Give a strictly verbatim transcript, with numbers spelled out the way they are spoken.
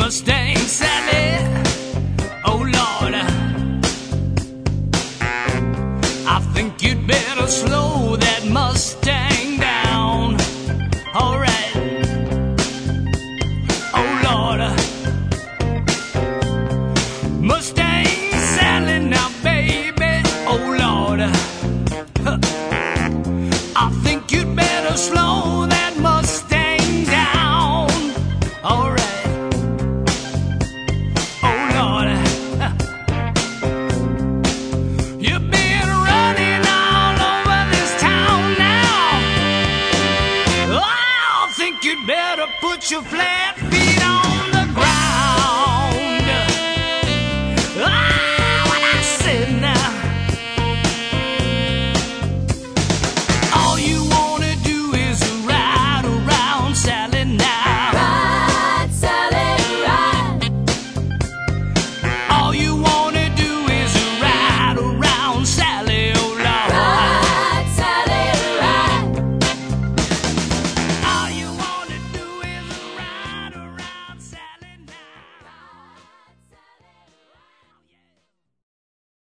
Mustang Sally, oh Lord, I think you'd better slow that Mustang down. All right, oh Lord, Mustang Sally now, baby, oh Lord, I think you'd better slow that Mustang down. All right. You'd better put your flat